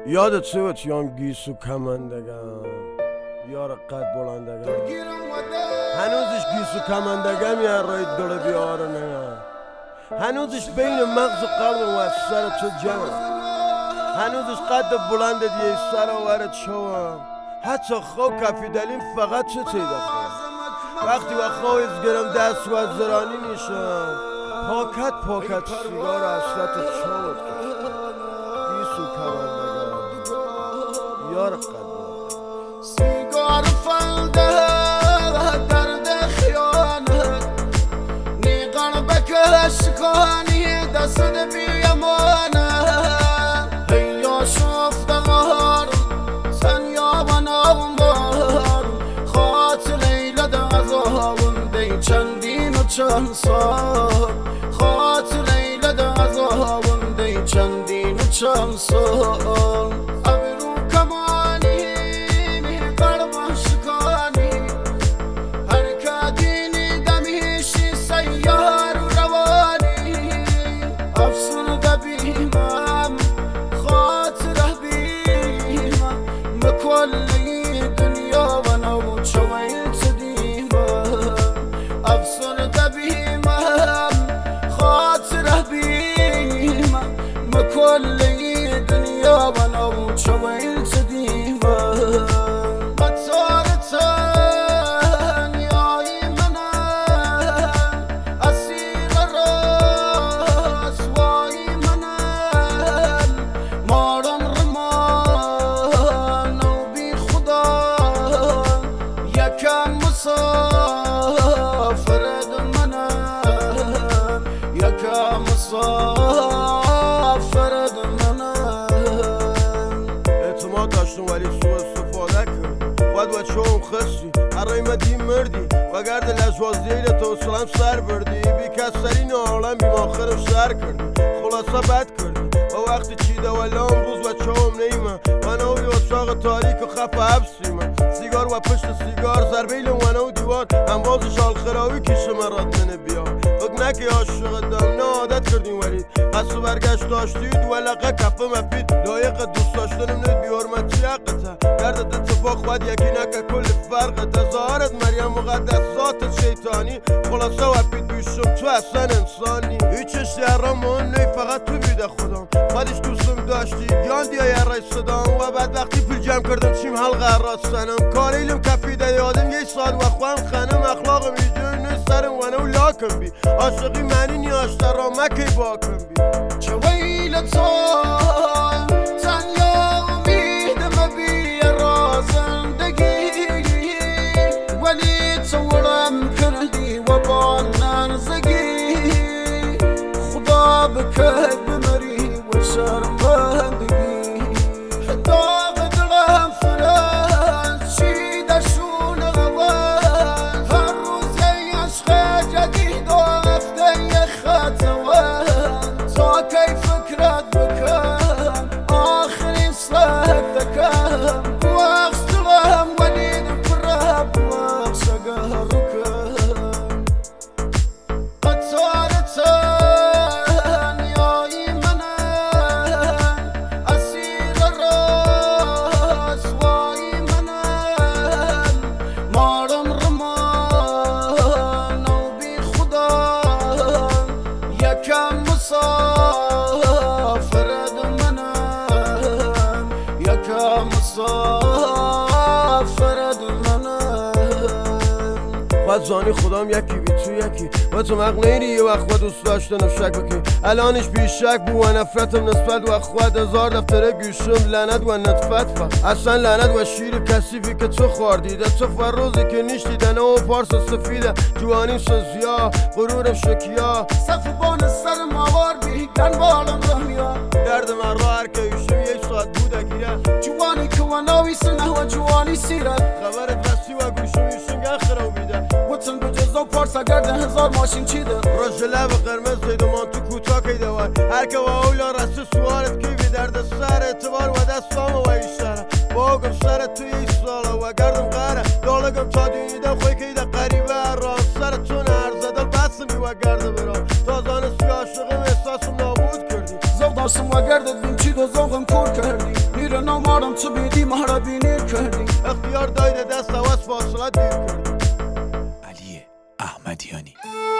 یادت چه بود چیام گیسو کمندگم یار قد بلندگم هنوزش گیسو کمندگم یا رای دل بیارنه هنوزش بین مغز و قلب و سر تو جمع هنوزش قد بلند دیه سر و ورد شوم حتی خواه کفی دلیم فقط چه تیده خواهم وقتی و خواه ازگرم دست و از زرانی نیشم پاکت سیگار و حسرت چوت گیسو کمندگم یار قد سیگار فلده درد خیانت نیقن بکش کنی دست بیامانه هیا شفت غار سن یا بنامار خاطر لیلد عذابون دی چندین و چند سال خاطر لیلد عذابون دی چندین و چند سال كل دنيا وانا وشويت ديما قطارة يا يمنا أسير الراس ويمنا مارم رمان وبي خدا يا كان مسافر دمنا يا كان مسافر داشتم ولی سوء استفاده کرد باید و چون خستی هر مدی مردی و گرد لجوازیل تو سلام سر بردی بی کسرین عالم بی ماخرم سر کردی خلاصه بد کردی و وقتی چیده و لام روز و چون نیمه من اوی اتاق تاریک و خف حبسیمه سیگار و پشت سیگار زربیل و نو دیوار انباز شال خراوی کشه مراد منه بیا فکر نکی عاشق دم نه عادت کردیم ولی قصد برگشت داشتید و لقه کفه مپید لایق دوست داشتنم ند بی حرمتی حقته گردت اتفاق باید یکی نکه کل فرقته ظاهرت مریم مقدس ذات شیطانی خلاصه و پید بیشم تو اصلا انسانی هیچش دیرم مهم نی فقط تو بیده خودم خودش دوستم داشتی یان دیا یه رای صدام و بعد وقتی پول جمع کردم چیم حلقه راستنم کاریلم کفیده یادم یه سال و خوام خانم اخلاقم ایجور نیست سرم و نو لاکم بی عاشقی منی نیاش در را مکی باکم بی چه ویل تو تنیا امیدم بی را زندگی ولی تورم کردی و با نرزگی خدا بکر بمری و شرمندگی داغ دلم فرد چیده شون غوان هر روز یه عشق جدید و هفته یه خطوان تا کی فکرت بکن آخرین صحتکم وقت دلم ولید برب وقت شگر کن قطارتن یای منن اسیر راس وای منن مارم رمان و بی خدا یکم مسافر دمنم یکم مسافر دمنم باید زانی خودم یکی بی تو یکی و تو مقنیری یه وقت با دوست داشتنم شک بکی الانش بی شک بو و نفرتم نسبت و خود هزار دفتره گوشم لعنت و نطفت فقط اصلا لعنت و شیر کسیفی که تو خوردیده تو فروزی که نیشتیدنه و پارس سفیده جوانیم سزیا غرورم شکیا صف بان سر موار بی دنبالم رمیا درد من را هر که ایشم یک ساعت بوده گیره جوانی که و ناوی سنه و جوانی سیرت خبرت رسی و گوشم ایشم گخرا بیده وطن به جزا و پارسا گرده هزار ماشین چیده رژ لب قرمز زید و مانتو کوتا که دوار هر که و اولا رسته سوارت که بی درد سر اعتبار و دستام و ایشتره باگم سر تو یک ساله و گردم قره دالگم تا دیدم خوی که ایده قریبه را سر تو نهر زده بسم بی و گرده برا تازانه سی عاشقم احساسم نابود کردی زو داشتم و گردت بین چید و زوغم کور کردی میرن ما را بینی کردی اختیار دایده دست عوض فاصله دیر کردی. علی احمدیانی.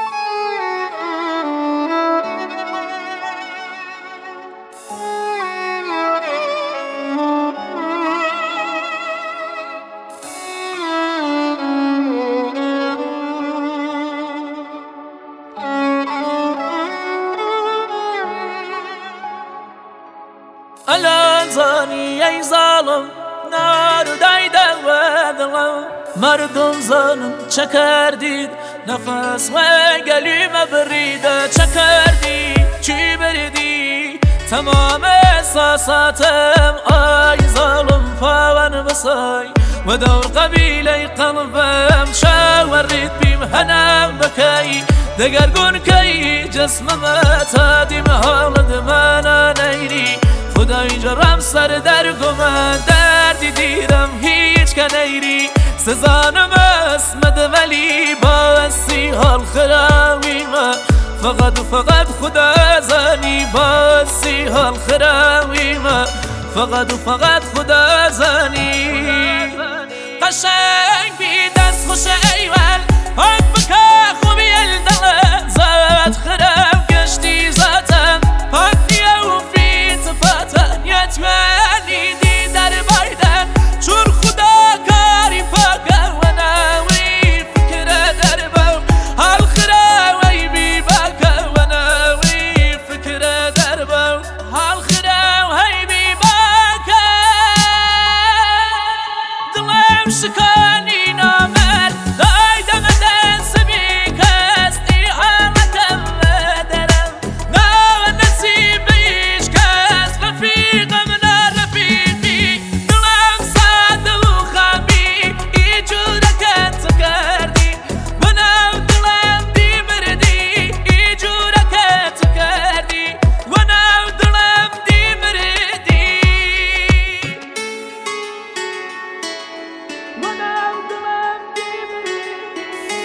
الان زانی ای ظالم نار دایده و دلم مردم زنم چه کردید نفس و گلیم بریده چه کردی چی بریدی تمام احساساتم آی ظالم پاون بسای و دور قبیله قلبم شاورید بیم هنم بکی دگرگون کی جسمم تادیم حالد من نیری خدای جرم سر در گمن دردی دیرم هیچ کنیری سزانم اسمد ولی باسی حال خراویم فقط و فقط خدا زنی باسی حال خراویم فقط و فقط خدا زنی قشنگ بی دست خوش ایول حق بکه خوبی الدل زاد خرم گشتی ذاتم پاکی و فی صفاتم یتمنی دی در بایدن چون خدا کاری پاکه و ناوی فکر در بو حال خراوی بی باکه و ناوی فکر در بو حال خراوی بی باکه دلم شکانی نامر دایدم دست بی کستی حالتم درم نا نصیب ایش کس رفیقم نرفیقی دلم ساده و خامی ای جورکت کردی و نو دلم دی مردی ای جورکت کردی و نو دلم دی مردی و نو دلم دی مردی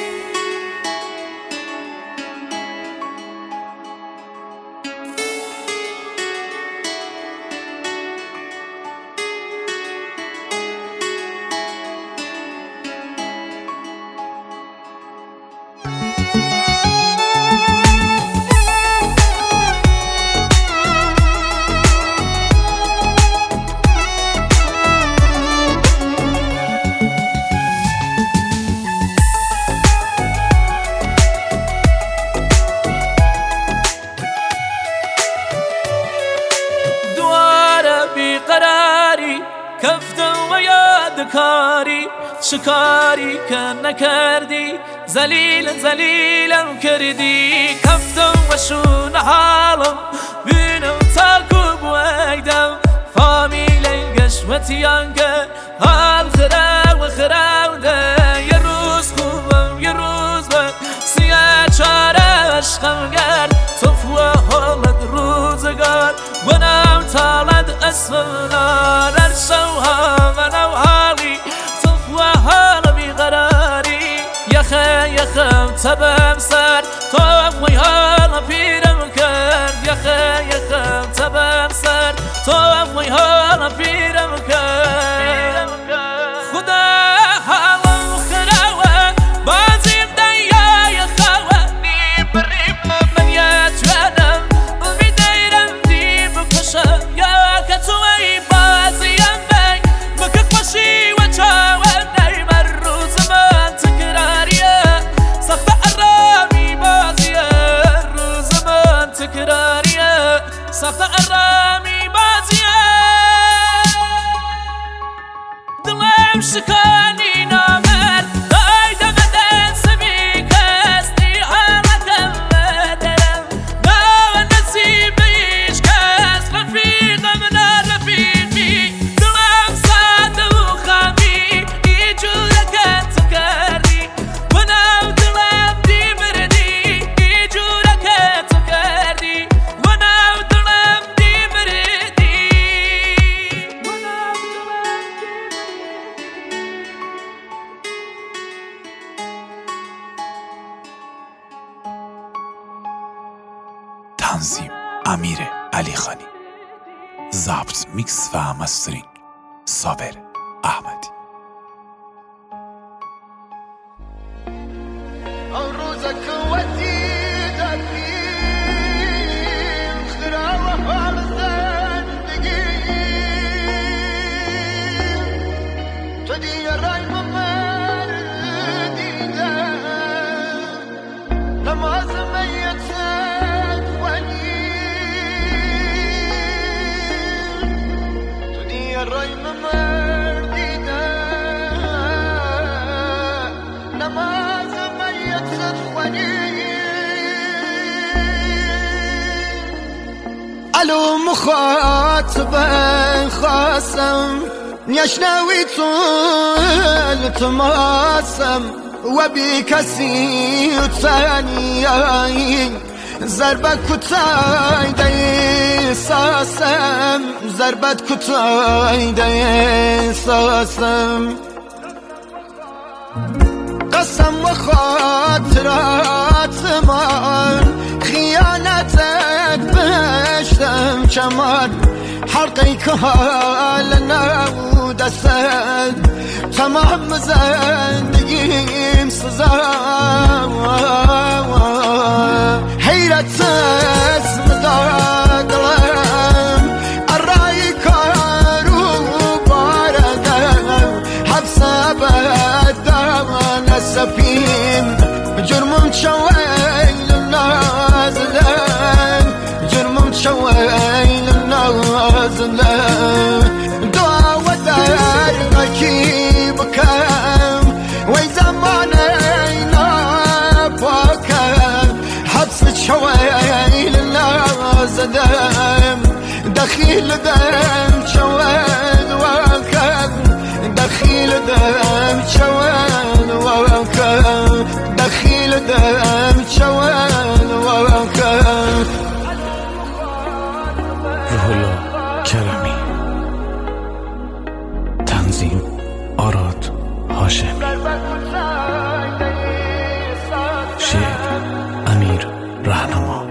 دواره بیقراری کفتم و یادکاری شکاری که نکردی زلیلم کردی کفتم و شون حالم بینم تاکو بویدم فامیل گشمتیان که حال خراوده یه روز خوبم یه روز بد سیاه چاره عشقم گرد توفو حالت روزگار منم تالد اسمنا نرسوها منو حالی توفو حال بیقراری یخم تبم سر توفوی حال پیرم کرد یخم تبم سر توفوی حال پیرم کرد خدا حالم خراوه بازیم دیای خواه نیم بریم من یتوانم بیدیرم دی بکشم یا که توی بازیم بی بکه خوشی و چاوه نیم روز من تکراریه سخت ارامی بازیه روز من تکراریه سخت ارامی بازیه دلم شکانی نامر دایدم دست بی کستی حالتم درم نا نصیب ایش کس رفیقم نرفیقی دلم ساده و خامی ای جورکت کردی و نو دلم دی مردی ای جورکت کردی و نو دلم دی مردی و نو دلم تنظیم امیر علی خانی. ضبط میکس و مسترینگ صابر احمدی. الو مخاطب خاصم يشناوي طول تماسم وبكسي ثاني ضربة كتاي دي ساسم ضربة كتاي دي ساسم قسم وخاطرات من خيانتك بشتم كمان حلقي كهالنا ودسد تمام زندگیم سزا حيرت اسم دادلم الرأي كارو باردم حبس بدم نسفين جرمم شويل النازلين جرمم شويل النازلين دعا ودركي بكم وي زمانينا بكم حبس شويل النازلين دخيل دم شويل وكم دخيل دم شويل وكم دخيل دم شويل وكم روح الله کرمی. تنظیم آراد هاشمی. شعر امیر رهنما.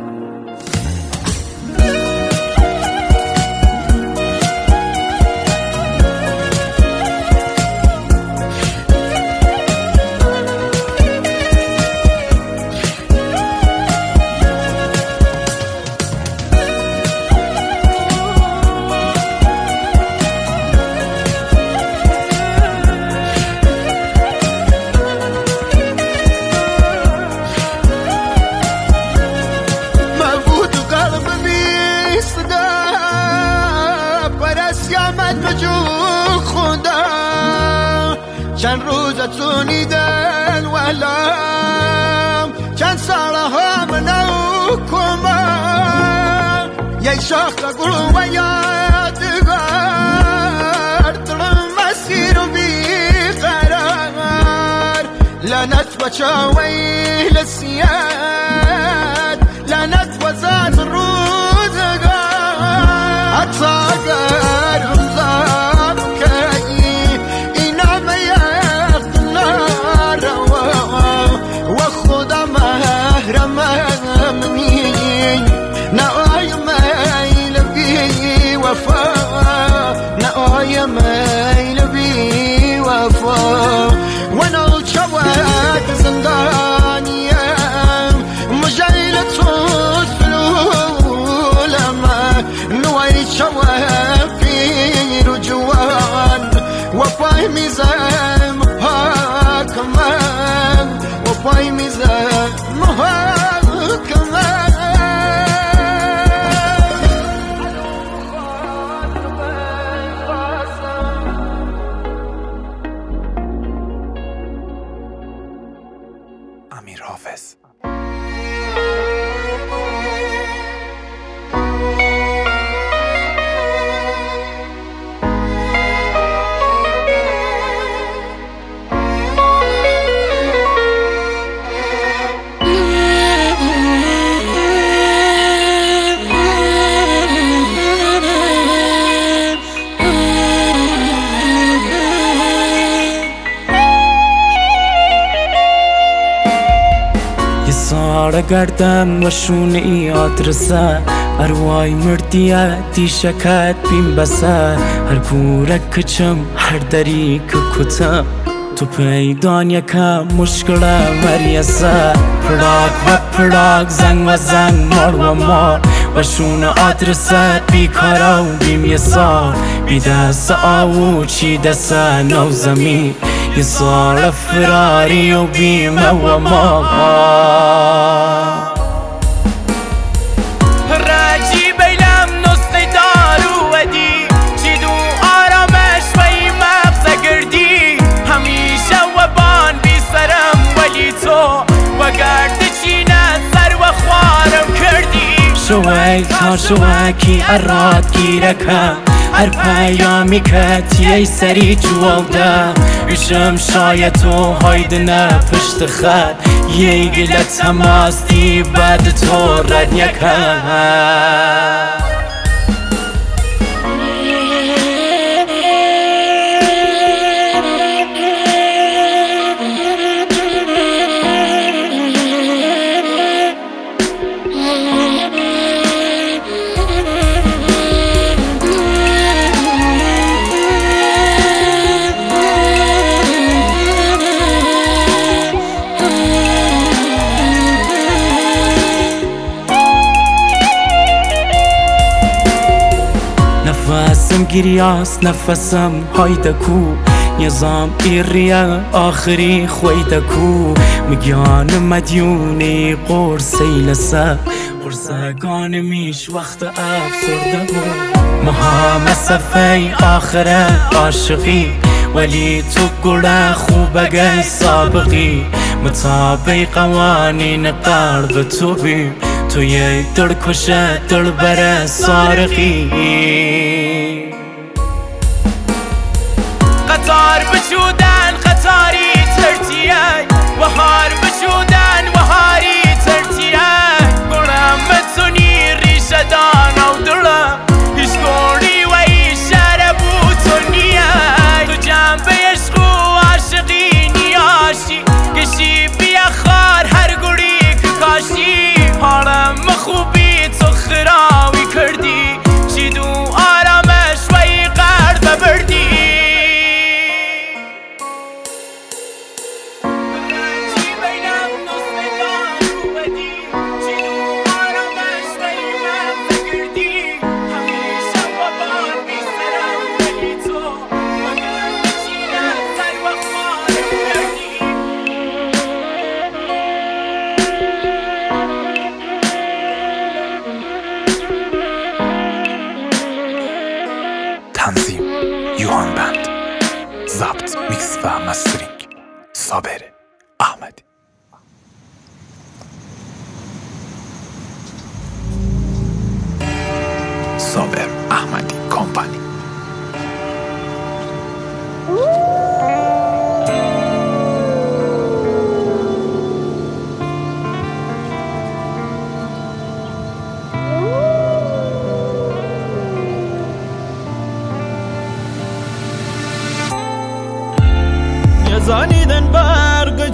چند روزتونی دل ولم چند سالها منو کمم یک شاخ گل و یادگار دلم مسیر و بیقرار لعنت بچاوی لسیاد لعنت وزاد روزگار اتاقر همزار کی وخدا مهرمني ناي ميل بي وفا ناي ميل بي وفا وانا الشواد زندانية مجايلة سلولما نوي شواد في رجوان وفاي ميزان محاكمان وفاي ميزان محاكمان امیر حافظ. سارة قردم وشوني أدرسه ئەروای مردیەتی شەکەت بیم بەسەر هەر گورە کچم هەر دەری کوتە تو پەیدانیەکە مشکلە مەریەسە پراک بە پراک زەنگ بە زەنگ ماڵ وە ماڵ بەشونە ئادرسەت بیکارە و بیم یە ساڵ بیدەسە ئاو و چی دەسە نەو زەمی یە ساڵە فراری و بیمەوە ماڵ شوی تا شوکی ئەڕات گیرەکە هەر پەیامی کەتیەی سەری جوڵدە ویشم شایە تۆ هایدنە پشت خەت یەیگ لە تەماستی بەد تۆ ڕەنیەکە نفسم گریاس نفسم های دەکو نێزام ئیڕیە ئاخری خۆی دەکو مگیانم مەدیونی قورسەی لەسەر قورسەکانمیش وەختە ئەفسوردە بوو مەهامە سەفەی ئاخرە عاشقی وەلی تو گوڵە خوبەگەی سابقی متابەی قەوانینە قەڵب تو بی تو یەی دڵکوشە دڵبەرە سارقی قطار بچودن قطاری ترتیه وهار بچودن وهاری ترتیه گلم متونی ریشه دان و دله هیچ گولی و ایشاره بوتونیه تو جنبه عشق و عاشقی نیاشی کشی بیا خار هر گولی که کاشی حالم خوبی تو خراوی کردی چی دو آرامش و ای قرد بردی تنظیم یوهان بند، ضبط میکس و مسترینگ صابر احمدی. صابر احمدی کمپانی. زانیدن برق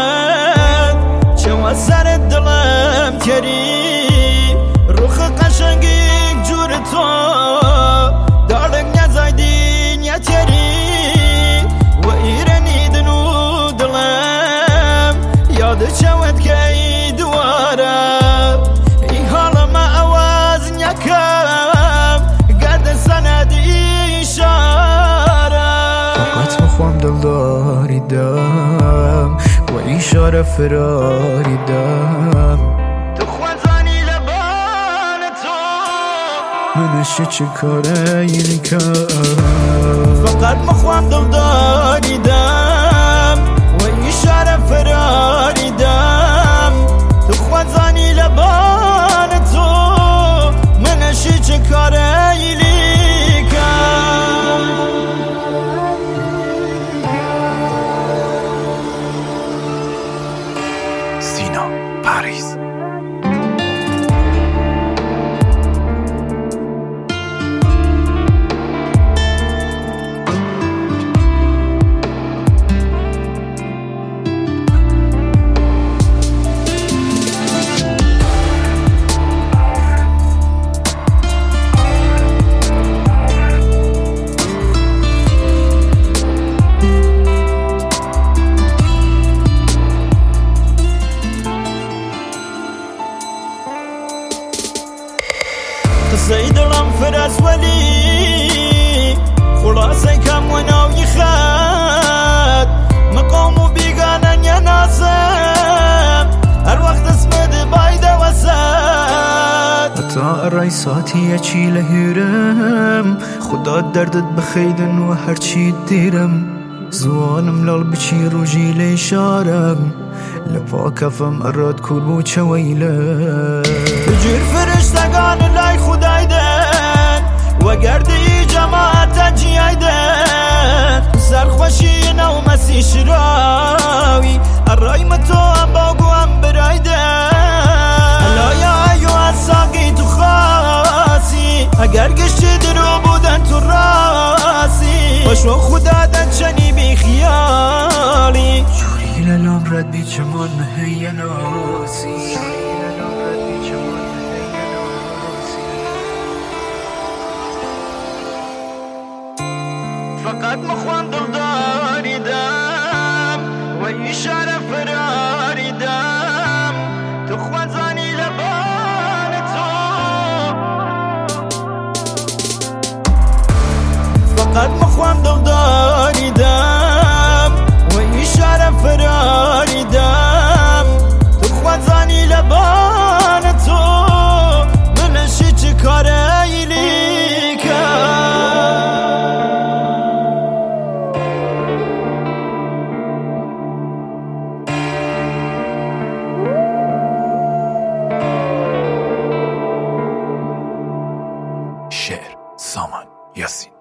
چواد سر دلم کری روخ قشنگی جور تو دارک نزایدین یا تری و ایرانیدن و دلم یاد چواد که دواره این حالا ما آواز نکم گرد سندی شاره فقط مخوام دلداریدم و ایشاره فراریدم تو خوانزانی لبان تو منشی چه کاره اینی کم فقط مخوام دلداریدم و ایشاره فراریدم تو خوانزانی لبان تو منشی چه کاره اینی پاریس. ساتی چی لهیرم خدا دردت بخیدن و هرچی دیرم زوانم لال بچی روژی لیشارم لپا کفم اراد کول بو چویله بجور فرشتگان لای خدایدن و گردی جماعت جیایدن سرخوشی نو مسی شراوی الرای متو هم باگو هم برایدن الایا ایو از ساقی تو خاصی اگر گشتی درو بودن تو راسی وشو خدا دن چنی بی خیالی جوری للام رد بی چمان مهی ناسی فقط مخوان دلداریدم و اشاره فراریدم تو خوان زانی لبان تو فقط مخوان دلداریدم و اشاره فراریدم تو خوان زانی لبان تو منشی چه کاره شعر سامان یاسین